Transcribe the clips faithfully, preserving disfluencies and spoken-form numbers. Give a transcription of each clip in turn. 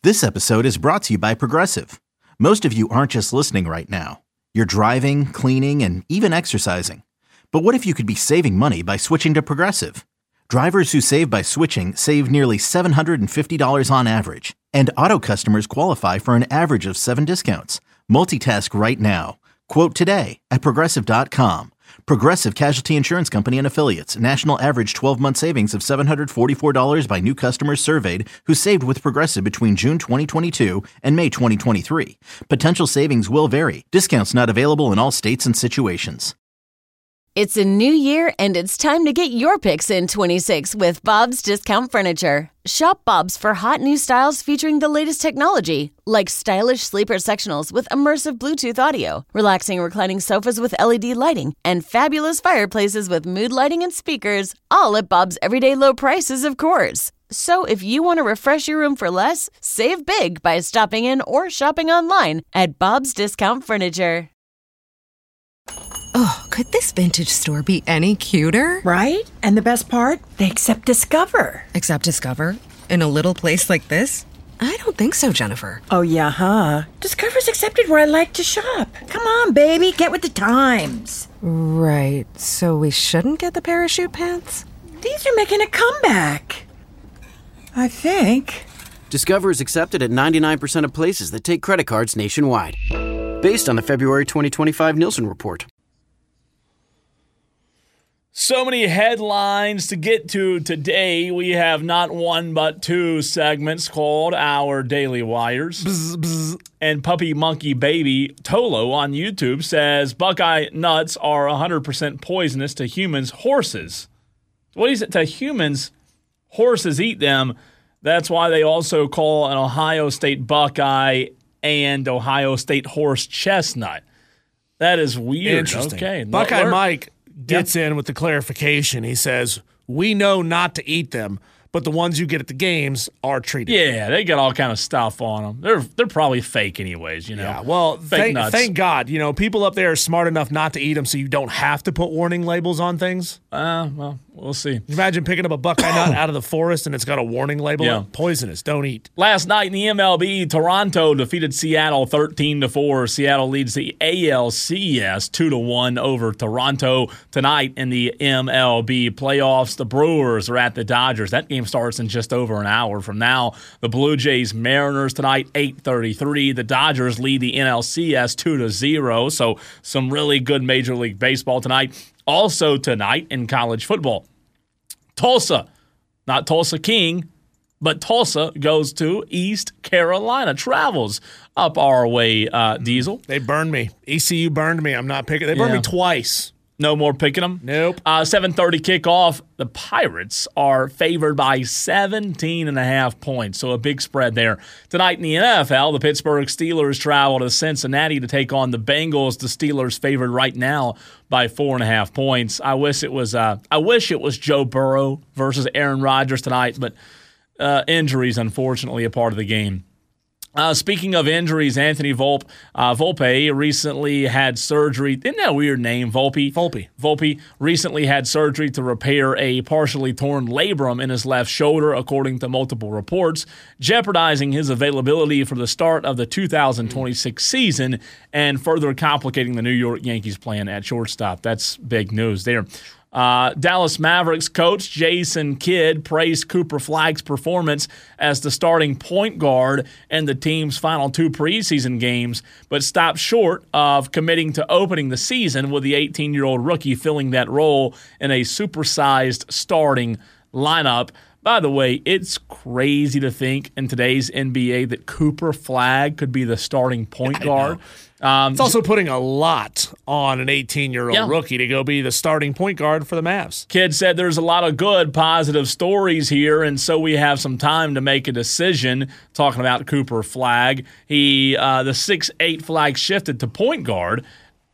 This episode is brought to you by Progressive. Most of you aren't just listening right now. You're driving, cleaning, and even exercising. But what if you could be saving money by switching to Progressive? Drivers who save by switching save nearly seven hundred fifty dollars on average. And auto customers qualify for an average of seven discounts. Multitask right now. Quote today at Progressive dot com. Progressive Casualty Insurance Company and Affiliates. National average twelve-month savings of seven hundred forty-four dollars by new customers surveyed who saved with Progressive between June twenty twenty-two and May twenty twenty-three. Potential savings will vary. Discounts not available in all states and situations. It's a new year, and it's time to get your picks in twenty-six with Bob's Discount Furniture. Shop Bob's for hot new styles featuring the latest technology, like stylish sleeper sectionals with immersive Bluetooth audio, relaxing reclining sofas with L E D lighting, and fabulous fireplaces with mood lighting and speakers, all at Bob's everyday low prices, of course. So if you want to refresh your room for less, save big by stopping in or shopping online at Bob's Discount Furniture. Oh, could this vintage store be any cuter? Right? And the best part? They accept Discover. Accept Discover? In a little place like this? I don't think so, Jennifer. Oh, yeah, huh? Discover's accepted where I like to shop. Come on, baby, get with the times. Right, so we shouldn't get the parachute pants? These are making a comeback. I think. Discover is accepted at ninety-nine percent of places that take credit cards nationwide. Based on the February twenty twenty-five Nielsen report. So many headlines to get to today. We have not one but two segments called Our Daily Wires. Bzz, bzz. And Puppy Monkey Baby Tolo on YouTube says Buckeye nuts are one hundred percent poisonous to humans' horses. What is it to humans? Horses eat them. That's why they also call an Ohio State Buckeye and Ohio State horse chestnut. That is weird. Interesting. Okay. Buckeye Learn- Mike gets yep. in with the clarification. He says, we know not to eat them, but the ones you get at the games are treated. Yeah, they got all kind of stuff on them. They're they're probably fake anyways, you know. Yeah, well, fake thank, nuts. thank God. You know, people up there are smart enough not to eat them so you don't have to put warning labels on things. Uh, well, we'll see. Imagine picking up a Buckeye nut out of the forest and it's got a warning label yeah. on it. Poisonous. Don't eat. Last night in the M L B, Toronto defeated Seattle thirteen to four. Seattle leads the A L C S two to one over Toronto. Tonight in the M L B playoffs, the Brewers are at the Dodgers. That game starts in just over an hour from now. The Blue Jays Mariners tonight, eight thirty-three. The Dodgers lead the N L C S two to zero. So some really good Major League Baseball tonight. Also tonight in college football, Tulsa, not Tulsa King, but Tulsa goes to East Carolina, travels up our way, uh, Diesel. They burned me. E C U burned me. I'm not picking. They burned Yeah. me twice. No more picking them? Nope. Uh, seven thirty kickoff. The Pirates are favored by seventeen and a half points, so a big spread there. Tonight in the N F L, the Pittsburgh Steelers travel to Cincinnati to take on the Bengals. The Steelers favored right now by four and a half points. I wish it was. Uh, I wish it was Joe Burrow versus Aaron Rodgers tonight, but uh, injuries, unfortunately, a part of the game. Uh, speaking of injuries, Anthony Volpe, uh, Volpe recently had surgery. Isn't that a weird name, Volpe? Volpe. Volpe recently had surgery to repair a partially torn labrum in his left shoulder, according to multiple reports, jeopardizing his availability for the start of the two thousand twenty-six season and further complicating the New York Yankees' plan at shortstop. That's big news there. Uh, Dallas Mavericks coach Jason Kidd praised Cooper Flagg's performance as the starting point guard in the team's final two preseason games, but stopped short of committing to opening the season with the eighteen-year-old rookie filling that role in a supersized starting lineup. By the way, it's crazy to think in today's N B A that Cooper Flagg could be the starting point guard. Um, it's also putting a lot on an eighteen-year-old yeah. rookie to go be the starting point guard for the Mavs. Kid said there's a lot of good, positive stories here, and so we have some time to make a decision. Talking about Cooper Flagg, he uh, the six eight Flagg shifted to point guard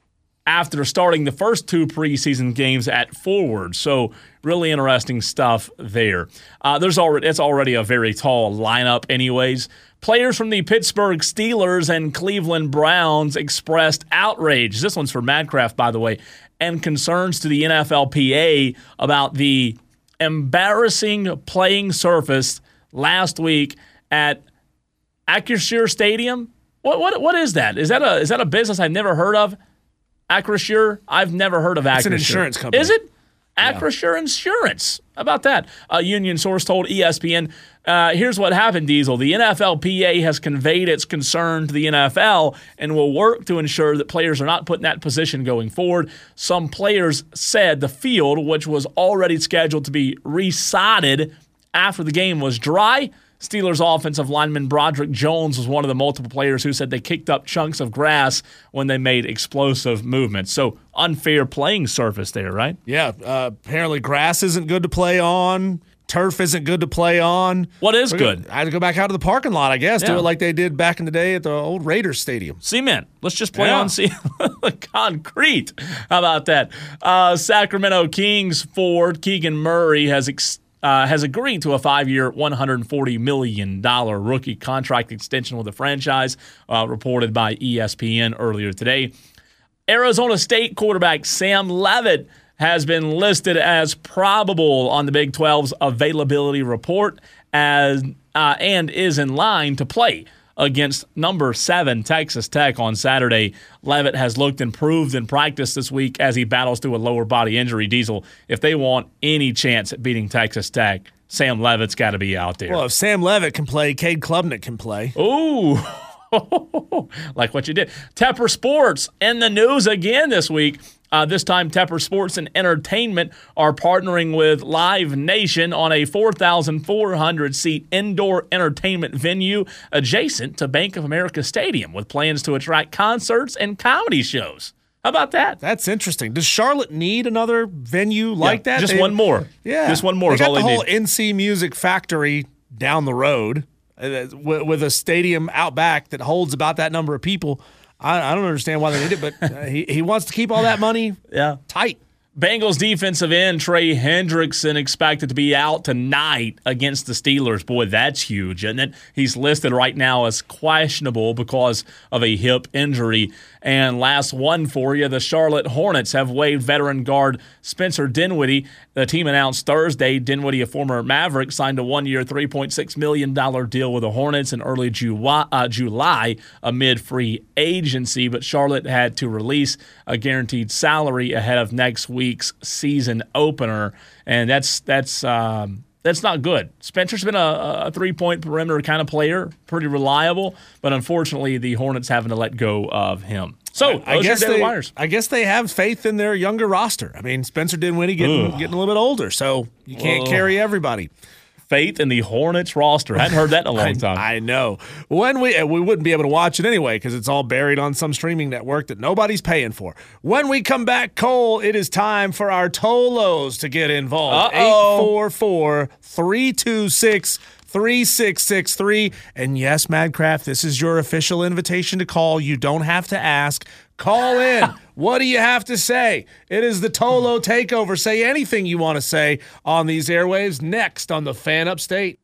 after starting the first two preseason games at forward. So really interesting stuff there. Uh, there's already it's already a very tall lineup anyways. Players from the Pittsburgh Steelers and Cleveland Browns expressed outrage. This one's for Madcraft, by the way, and concerns to the N F L P A about the embarrassing playing surface last week at Acrisure Stadium? What what what is that? Is that a is that a business I've never heard of? Acrisure? I've never heard of Acrisure. It's an insurance company. Is it? Acrisure yeah. Insurance. How about that? A union source told E S P N, uh, here's what happened, Diesel. The N F L P A has conveyed its concern to the N F L and will work to ensure that players are not put in that position going forward. Some players said the field, which was already scheduled to be resodded after the game, was dry. Steelers offensive lineman Broderick Jones was one of the multiple players who said they kicked up chunks of grass when they made explosive movements. So unfair playing surface there, right? Yeah. Uh, apparently grass isn't good to play on. Turf isn't good to play on. What is We're good? Gonna, I had to go back out to the parking lot, I guess. Yeah. Do it like they did back in the day at the old Raiders Stadium. Cement. Let's just play Yeah. on c- concrete. How about that? Uh, Sacramento Kings forward Keegan Murray has ex- Uh, has agreed to a five-year, one hundred forty million dollars rookie contract extension with the franchise, uh, reported by E S P N earlier today. Arizona State quarterback Sam Leavitt has been listed as probable on the Big twelve's availability report as uh, and is in line to play against number seven Texas Tech on Saturday. Leavitt has looked improved in practice this week as he battles through a lower body injury. Diesel, if they want any chance at beating Texas Tech, Sam Leavitt's got to be out there. Well, if Sam Leavitt can play, Cade Klubnik can play. Ooh, like what you did. Tepper Sports in the news again this week. Uh, this time, Tepper Sports and Entertainment are partnering with Live Nation on a four thousand four hundred seat indoor entertainment venue adjacent to Bank of America Stadium with plans to attract concerts and comedy shows. How about that? That's interesting. Does Charlotte need another venue like Yeah, that? Just They- one more. Yeah. Just one more They is got all the they whole need. N C Music Factory down the road uh, with, with a stadium out back that holds about that number of people. I, I don't understand why they need it, but uh, he, he wants to keep all that money Yeah. tight. Bengals defensive end Trey Hendrickson expected to be out tonight against the Steelers. Boy, that's huge, isn't it? He's listed right now as questionable because of a hip injury. And last one for you, the Charlotte Hornets have waived veteran guard Spencer Dinwiddie. The team announced Thursday Dinwiddie, a former Maverick, signed a one-year, three point six million dollars deal with the Hornets in early July, uh, July amid free agency, but Charlotte had to release a guaranteed salary ahead of next week's season opener, and that's that's um, that's not good. Spencer's been a, a three-point perimeter kind of player, pretty reliable, but unfortunately the Hornets having to let go of him. So I those guess are your daily they, wires. I guess they have faith in their younger roster. I mean, Spencer Dinwiddie getting getting a little bit older, so you can't Ugh. carry everybody. Faith in the Hornets roster. I hadn't heard that in a long I, time. I know. When we we wouldn't be able to watch it anyway because it's all buried on some streaming network that nobody's paying for. When we come back, Cole, it is time for our Tolos to get involved. Uh-oh. eight four four, three two six, three six six three. And yes, Madcraft, this is your official invitation to call. You don't have to ask. Call in. What do you have to say? It is the Tolo Takeover. Say anything you want to say on these airwaves next on the Fan Upstate.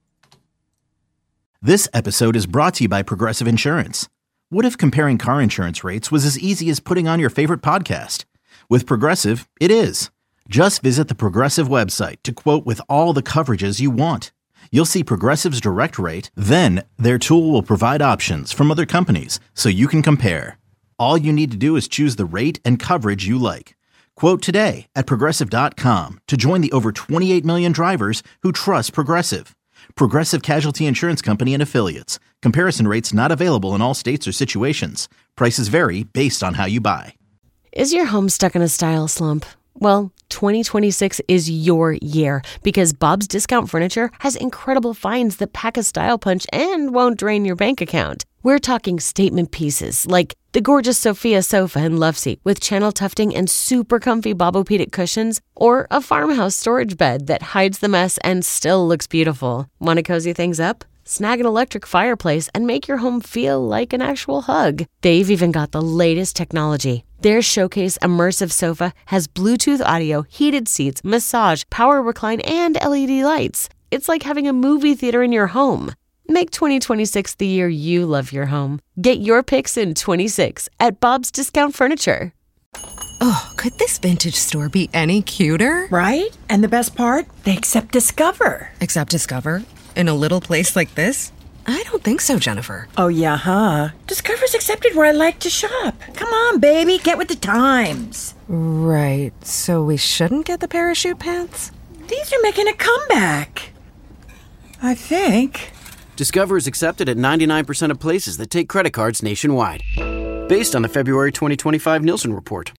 This episode is brought to you by Progressive Insurance. What if comparing car insurance rates was as easy as putting on your favorite podcast? With Progressive, it is. Just visit the Progressive website to quote with all the coverages you want. You'll see Progressive's direct rate, then their tool will provide options from other companies so you can compare. All you need to do is choose the rate and coverage you like. Quote today at Progressive dot com to join the over twenty-eight million drivers who trust Progressive. Progressive Casualty Insurance Company and Affiliates. Comparison rates not available in all states or situations. Prices vary based on how you buy. Is your home stuck in a style slump? Well, twenty twenty-six is your year because Bob's Discount Furniture has incredible finds that pack a style punch and won't drain your bank account. We're talking statement pieces like the gorgeous Sophia sofa and love seat with channel tufting and super comfy Bobopedic cushions, or a farmhouse storage bed that hides the mess and still looks beautiful. Want to cozy things up? Snag an electric fireplace and make your home feel like an actual hug. They've even got the latest technology. Their Showcase Immersive Sofa has Bluetooth audio, heated seats, massage, power recline, and L E D lights. It's like having a movie theater in your home. Make twenty twenty-six the year you love your home. Get your picks in twenty-six at Bob's Discount Furniture. Oh, could this vintage store be any cuter? Right? And the best part? They accept Discover. Except Discover? In a little place like this? I don't think so, Jennifer. Oh, yeah, huh? Discover's accepted where I like to shop. Come on, baby, get with the times. Right, so we shouldn't get the parachute pants? These are making a comeback. I think. Discover is accepted at ninety-nine percent of places that take credit cards nationwide. Based on the February twenty twenty-five Nielsen report.